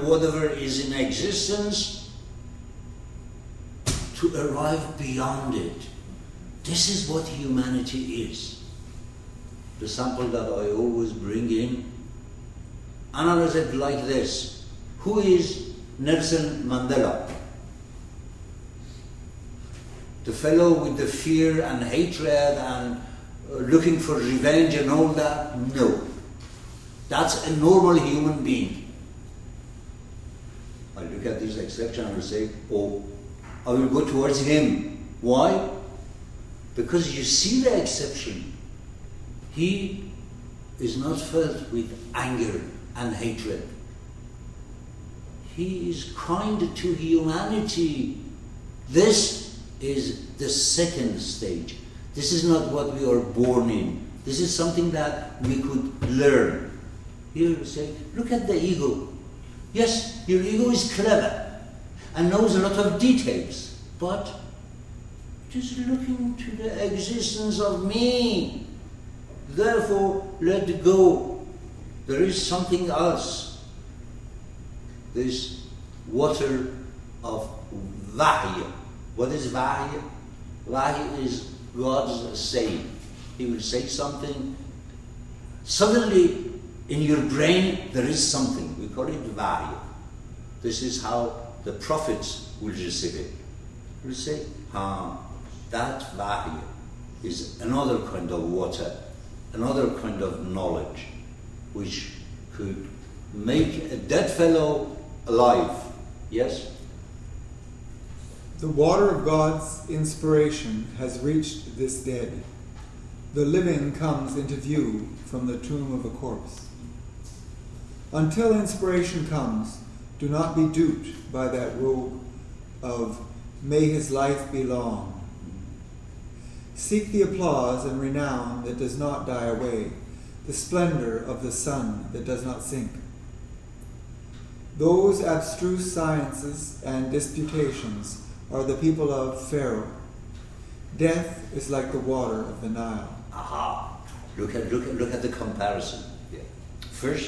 learn whatever is in existence to arrive beyond it. This is what humanity is. The sample that I always bring in, analyze it like this. Who is Nelson Mandela? The fellow with the fear and hatred and looking for revenge and all that? No. That's a normal human being. I look at this exception and say, oh, I will go towards him. Why? Because you see the exception. He is not filled with anger and hatred. He is kind to humanity. This is the second stage. This is not what we are born in. This is something that we could learn. You say, look at the ego. Yes, your ego is clever and knows a lot of details, but it is looking to the existence of me. Therefore, let go. There is something else. This water of Wahy. What is Wahy? Wahy is God's saying. He will say something. Suddenly, in your brain, there is something. We call it Wahy. This is how the prophets will receive it. They will say, that Wahy is another kind of water, another kind of knowledge, which could make a dead fellow alive. Yes? The water of God's inspiration has reached this dead. The living comes into view from the tomb of a corpse. Until inspiration comes, do not be duped by that robe of "May his life be long." Seek the applause and renown that does not die away, the splendor of the sun that does not sink. Those abstruse sciences and disputations are the people of Pharaoh. Death is like the water of the Nile. Aha! Look at the comparison. Yeah. First,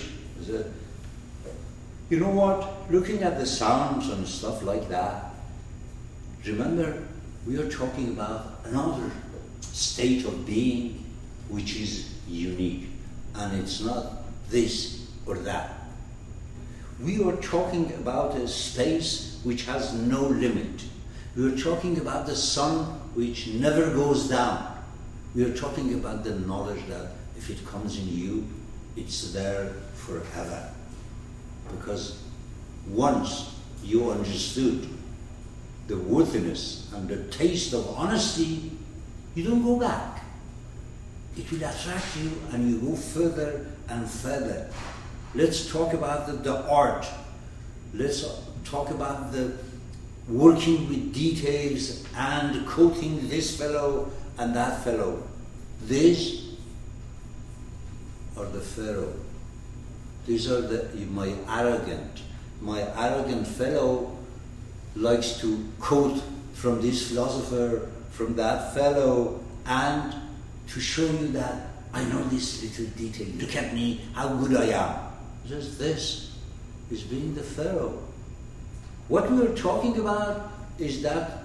you know what? Looking at the sounds and stuff like that, remember, we are talking about another state of being which is unique, and it's not this or that. We are talking about a space which has no limit. We are talking about the sun which never goes down. We are talking about the knowledge that if it comes in you, it's there forever. Because once you understood the worthiness and the taste of honesty, you don't go back. It will attract you and you go further and further. Let's talk about the art. Let's talk about the working with details and quoting this fellow and that fellow. These are the Pharaoh. These are my arrogant fellow likes to quote from this philosopher, from that fellow, and to show you that I know this little detail. Look at me, how good I am. Just this is being the Pharaoh. What we are talking about is that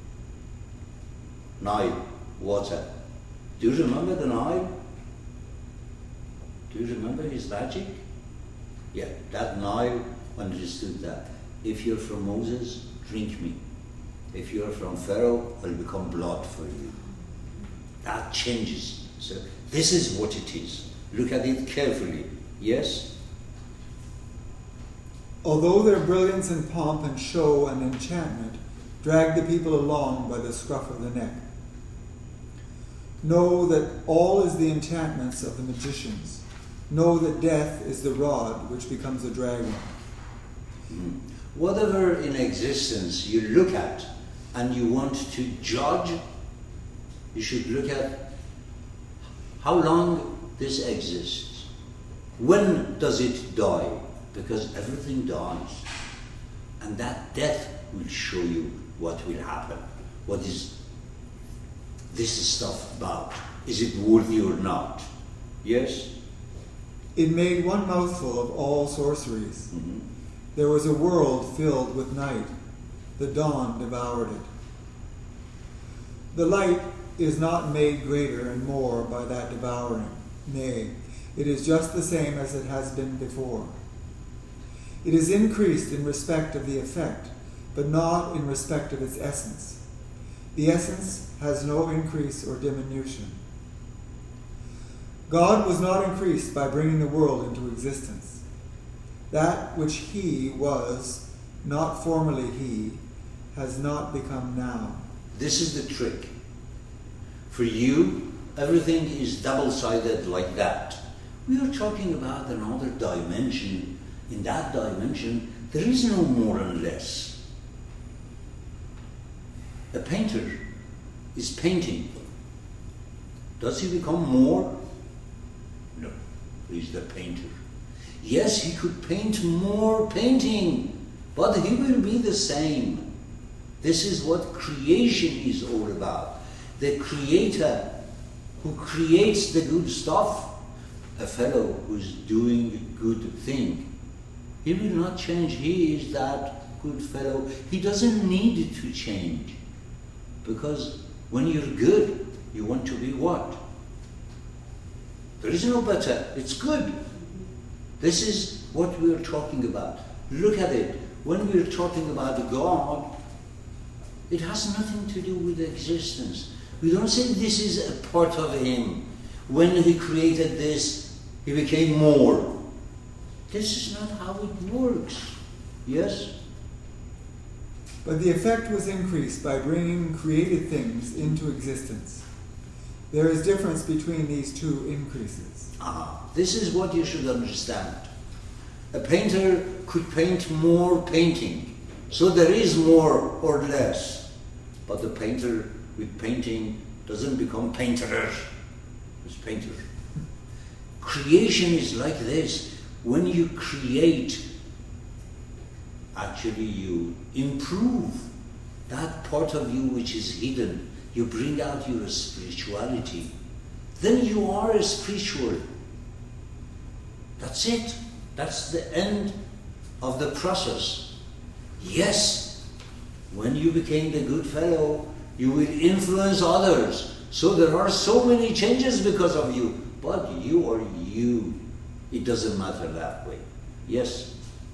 Nile water. Do you remember the Nile? Do you remember his magic? Yeah, that Nile understood that. If you're from Moses, drink me. If you're from Pharaoh, I'll become blood for you. That changes. So this is what it is. Look at it carefully. Yes? Although their brilliance and pomp and show and enchantment drag the people along by the scruff of the neck, know that all is the enchantments of the magicians. Know that death is the rod which becomes a dragon. Whatever in existence you look at and you want to judge, you should look at how long this exists. When does it die? Because everything dies. And that death will show you what will happen. What is this stuff about? Is it worthy or not? Yes? It made one mouthful of all sorceries. there was a world filled with night. The dawn devoured it. The light is not made greater and more by that devouring. Nay, it is just the same as it has been before. It is increased in respect of the effect, but not in respect of its essence. The essence has no increase or diminution. God was not increased by bringing the world into existence. That which he was, not formerly he, has not become now. This is the trick. For you, everything is double-sided like that. We are talking about another dimension. In that dimension, there is no more and less. A painter is painting. Does he become more? No, he's the painter. Yes, he could paint more painting, but he will be the same. This is what creation is all about. The creator who creates the good stuff, a fellow who's doing a good thing, he will not change. He is that good fellow. He doesn't need to change. Because when you're good, you want to be what? There is no better. It's good. This is what we're talking about. Look at it. When we're talking about God, it has nothing to do with existence. We don't say this is a part of him. When he created this, he became more. This is not how it works. Yes? But the effect was increased by bringing created things into existence. There is difference between these two increases. This is what you should understand. A painter could paint more painting, so there is more or less. But the painter with painting doesn't become painter. It's painter. Creation is like this. When you create, actually you improve that part of you which is hidden. You bring out your spirituality. Then you are spiritual. That's it. That's the end of the process. Yes, when you became the good fellow, you will influence others. So there are so many changes because of you. But you are you. It doesn't matter that way. Yes?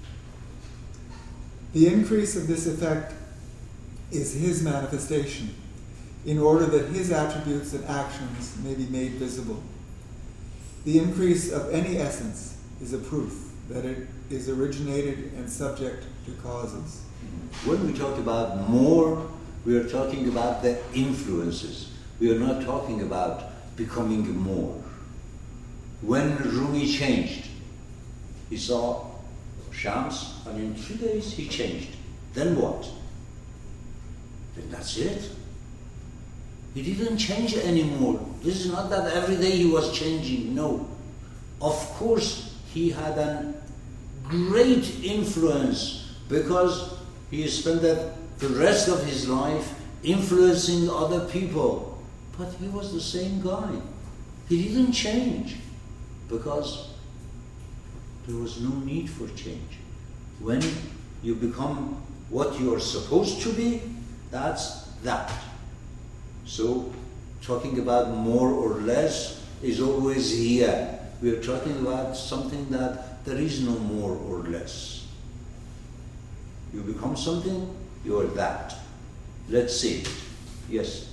The increase of this effect is his manifestation, in order that his attributes and actions may be made visible. The increase of any essence is a proof that it is originated and subject to causes. When we talk about more, we are talking about the influences. We are not talking about becoming more. When Rumi changed, he saw Shams, and in 3 days he changed. Then what? Then that's it. He didn't change anymore. This is not that every day he was changing. No. Of course, he had a great influence because he spent the rest of his life influencing other people. But he was the same guy. He didn't change because there was no need for change. When you become what you are supposed to be, that's that. So, talking about more or less is always here. We are talking about something that there is no more or less. You become something, you are that. Let's see it. Yes?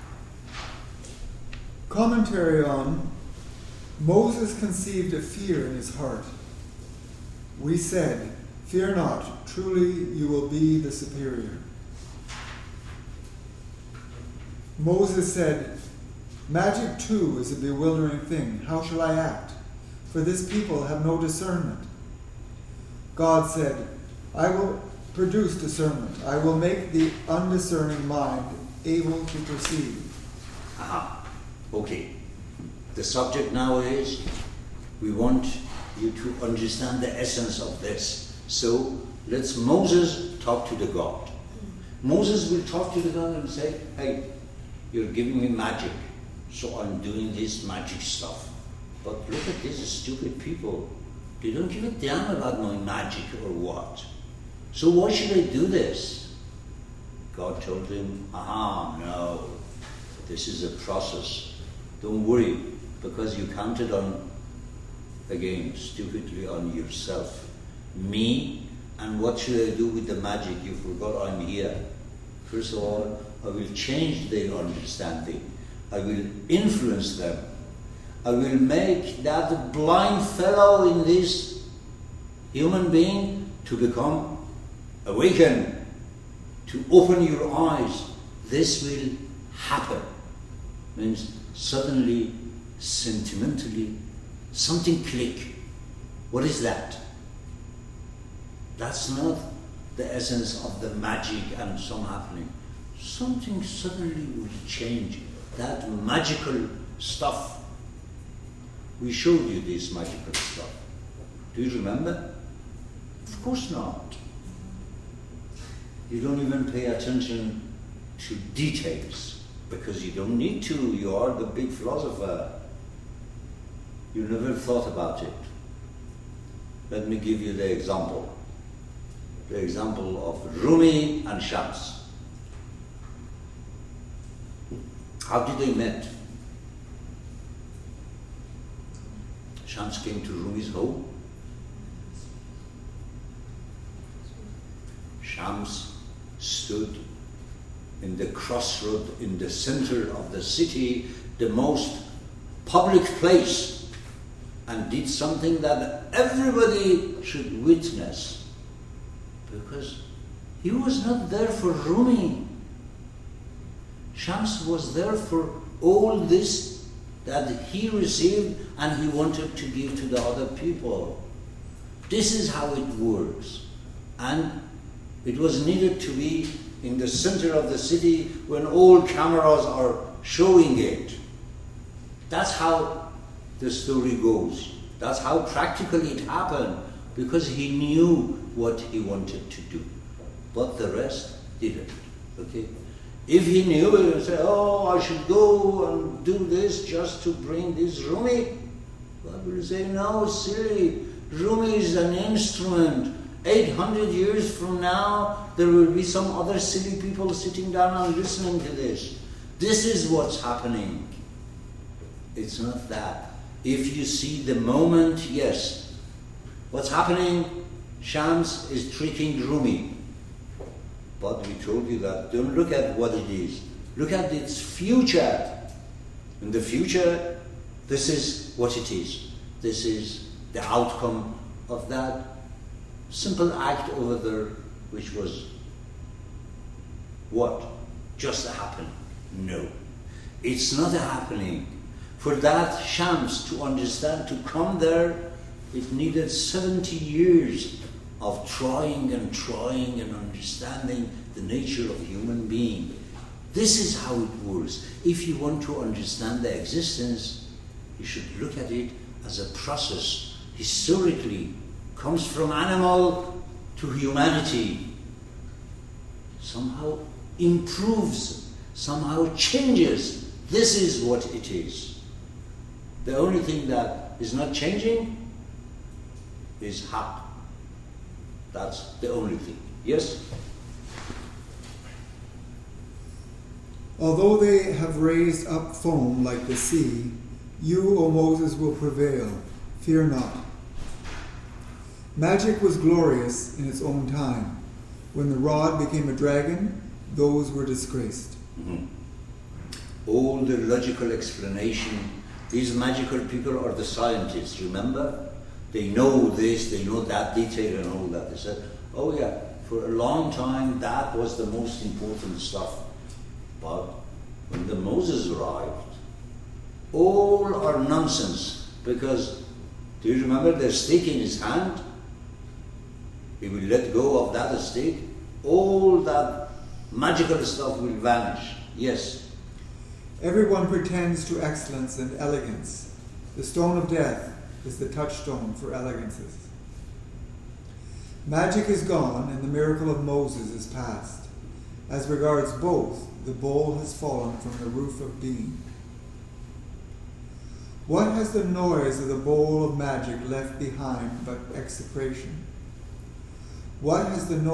Commentary on Moses conceived a fear in his heart. We said, "Fear not, truly you will be the superior." Moses said, "Magic too is a bewildering thing. How shall I act? For this people have no discernment." God said, "I will produce discernment. I will make the undiscerning mind able to perceive." Okay. The subject now is, we want you to understand the essence of this. So, let's Moses talk to the God. Moses will talk to the God and say, "Hey, you're giving me magic, so I'm doing this magic stuff. But look at these stupid people. They don't give a damn about my magic or what. So why should I do this? God told him, no, this is a process. Don't worry, because you counted on, again, stupidly on yourself. Me, and what should I do with the magic? You forgot I'm here. First of all, I will change their understanding. I will influence them. I will make that blind fellow in this human being to become awakened, to open your eyes. This will happen. Means suddenly, sentimentally, something click. What is that? That's not the essence of the magic and some happening. Something suddenly will change. That magical stuff. We showed you this magical stuff. Do you remember? Of course not. You don't even pay attention to details because you don't need to. You are the big philosopher. You never thought about it. Let me give you the example. The example of Rumi and Shams. How did they meet? Shams came to Rumi's home. Shams stood in the crossroad in the center of the city, the most public place, and did something that everybody should witness, because he was not there for Rumi. Shams was there for all this that he received and he wanted to give to the other people. This is how it works. And it was needed to be in the center of the city when all cameras are showing it. That's how the story goes. That's how practically it happened, because he knew what he wanted to do. But the rest didn't. Okay? If he knew, he would say, I should go and do this just to bring this Rumi. God will say, no, silly. Rumi is an instrument. 800 years from now, there will be some other silly people sitting down and listening to this. This is what's happening. It's not that. If you see the moment, yes. What's happening? Shams is tricking Rumi. But we told you that. Don't look at what it is. Look at its future. In the future, this is what it is. This is the outcome of that simple act over there, which was what? Just a happening? No. It's not a happening. For that Shams to understand, to come there, it needed 70 years of trying and understanding the nature of human being. This is how it works. If you want to understand the existence, you should look at it as a process. Historically, comes from animal to humanity. Somehow improves, somehow changes. This is what it is. The only thing that is not changing is haq. That's the only thing. Yes? Although they have raised up foam like the sea, you, O Moses, will prevail. Fear not. Magic was glorious in its own time. When the rod became a dragon, those were disgraced. Mm-hmm. All the logical explanation, these magical people are the scientists, remember? They know this, they know that detail and all that. They said, oh yeah, for a long time that was the most important stuff. But when the Moses arrived, all are nonsense, because do you remember the stick in his hand? He will let go of that stick, all that magical stuff will vanish. Yes. Everyone pretends to excellence and elegance. The stone of death is the touchstone for elegances. Magic is gone and the miracle of Moses is past. As regards both, the bowl has fallen from the roof of being. What has the noise of the bowl of magic left behind but execration? What has the noise